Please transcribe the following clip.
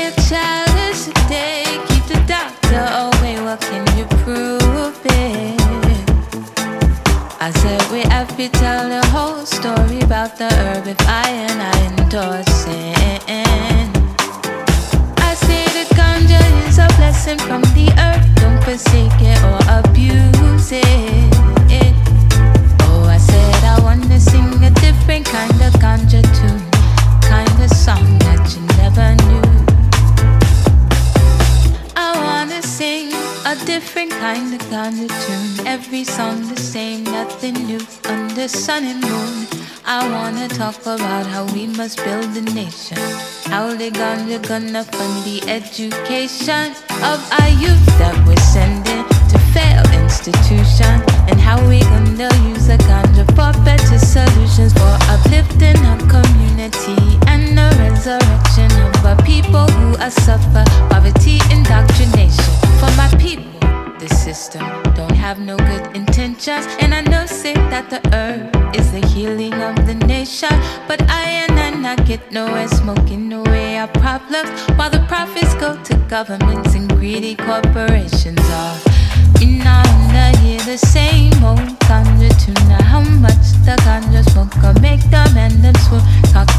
a childish day. Keep the doctor away, what can you prove it? I said we have to tell the whole story about the herb if I endorse it. I say the ganja is a blessing from the earth. Don't forsake it or abuse it. Oh, I said I wanna sing a different kind of ganja tune, kind of song that you never knew. I wanna sing a different kind of ganja tune. Every song the same, nothing new under sun and moon. I wanna talk about how we must build a nation, how the ganja gonna fund the education of our youth that we're sending to failed institutions, and how we gonna use the ganja for better solutions, for uplifting our community and the resurrection of our people who are suffer poverty, indoctrination. For my people, the system don't have no good intentions, and I know say that the herb is the healing of the nation, but I not get nowhere smoking away our problems, while the profits go to governments and greedy corporations. Me now wanna hear the same old ganja tune. How much the ganja smoke can make them and them swoon. Talk